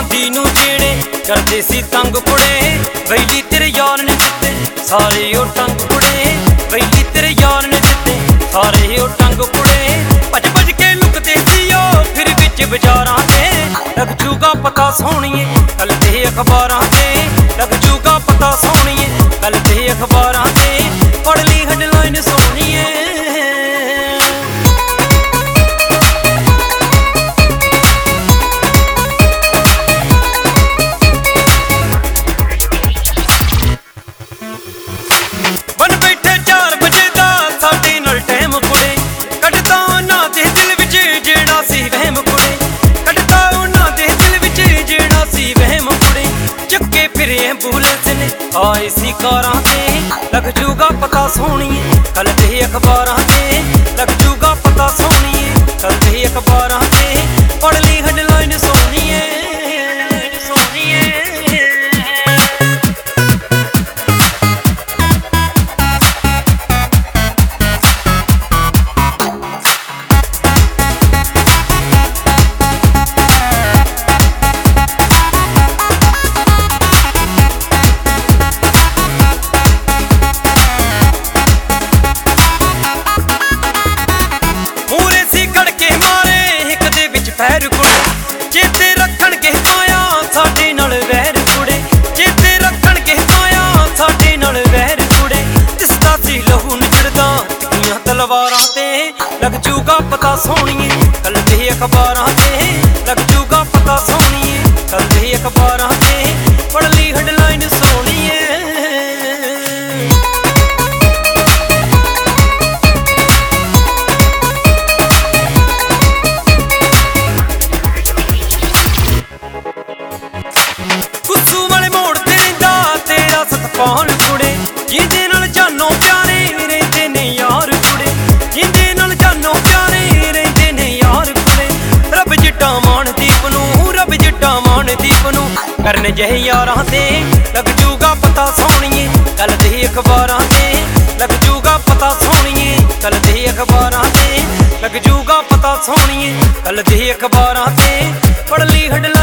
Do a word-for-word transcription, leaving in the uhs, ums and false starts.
ਸਾਡੀ ਨੂੰ ਜਿਹੜੇ ਕਰਦੇ ਸੀ ਤੰਗ ਕੁੜੇ, ਵੈਲੀ ਤੇਰੇ ਯਾਰ ਨੇ ਦਿੱਤੇ ਸਾਰੇ ਉਹ ਟੰਗ ਕੁੜੇ, ਵੈਲੀ ਤੇਰੇ ਯਾਰ ਨੇ ਦਿੱਤੇ ਸਾਰੇ ਉਹ ਟੰਗ ਕੁੜੇ। ਭੱਜ ਭੱਜ ਕੇ ਲੁਕਦੇ ਸੀ ਉਹ ਫਿਰ ਵਿੱਚ ਬਾਜ਼ਾਰਾਂ ਤੇ, ਲੱਗ ਜੂਗਾ ਪਤਾ ਸੋਹਣੀਏ ਕੱਲ ਦੇ ਅਖਬਾਰਾਂ ਤੇ, ਲੱਗ ਜੂਗਾ ਪਤਾ ਸੋਹਣੀਏ ਕੱਲ ਦੇ ਅਖਬਾਰਾਂ ਤੇ, ਪੜ੍ਹ ਲਈ ਹੈਡਲਾਈਨ ਸੋਹਣੀਏ। ਆਏ ਸੀ ਕਾਰਾਂ ਤੇ, ਲੱਗ ਜੂਗਾ ਪਤਾ ਸੋਹਣੀਏ ਕੱਲ ਦੇ ਅਖਬਾਰਾਂ ਤੇ, ਲੱਗ ਜੂਗਾ ਪਤਾ ਸੋਹਣੀਏ ਕੱਲ ਦੇ ਅਖਬਾਰਾਂ ਤੇ, ਪੜ੍ਹ ਲਈ ਹੈਡਲਾਈਨ ਸੋਹਣੀਏ ਸੋਹਣੀਏ। ਪੈਰ ਕੁੜੇ ਚੇਤੇ ਰੱਖਣਗੇ ਮਾਇਆ ਸਾਡੇ ਨਾਲ ਵੈਰ ਕੁੜੇ, ਚੇਤੇ ਰੱਖਣਗੇ ਮਾਇਆ ਸਾਡੇ ਨਾਲ ਵੈਰ ਕੁੜੇ। ਦਿਸਦਾ ਸੀ ਲਹੂ ਨਿਚੜਦਾ ਤਿੱਖੀਆਂ ਤਲਵਾਰਾਂ ਤੇ, ਲੱਗ ਜੂਗਾ ਪਤਾ ਸੋਹਣੀਏ ਕੱਲ ਦੇ ਅਖਬਾਰਾਂ ਤੇ, ਲੱਗ ਜੂਗਾ ਪਤਾ ਸੋਹਣੀਏ ਕੱਲ ਦੇ ਅਖਬਾਰਾਂ ਤੇ, ਪੜ੍ਹ ਲਈ ਹੈਡਲਾਈਨ ਸੋਹਣੀਏ। ਪਾਉਣ ਕੁੜੇ ਜਿਹਦੇ ਨਾਲ ਜਾਨੋਂ ਪਿਆਰੇ ਰਹਿੰਦੇ ਨੇ ਯਾਰ ਕੁੜੇ, ਜਿਹਦੇ ਨਾਲ ਜਾਨੋਂ ਪਿਆਰੇ ਰਹਿੰਦੇ ਨੇ ਯਾਰ ਕੁੜੇ। ਰੱਬ ਜਿੱਡਾ ਮਾਣ ਦੀਪ ਨੂੰ, ਰੱਬ ਜਿੱਡਾ ਮਾਣ ਦੀਪ ਨੂੰ, ਕਰਨ ਜਿਹੇ ਯਾਰਾਂ ਤੇ, ਲੱਗ ਜੂਗਾ ਪਤਾ ਸੋਹਣੀਏ ਕੱਲ ਦੇ ਅਖਬਾਰਾਂ ਤੇ, ਲੱਗ ਜੂਗਾ ਪਤਾ ਸੋਹਣੀਏ ਕੱਲ ਦੇ ਅਖਬਾਰਾਂ ਤੇ, ਲੱਗ ਜੂਗਾ ਪਤਾ ਸੋਹਣੀਏ ਕੱਲ ਦੇ ਅਖਬਾਰਾਂ ਤੇ, ਪੜ੍ਹ ਲਈ ਹੈਡਲਾਈਨ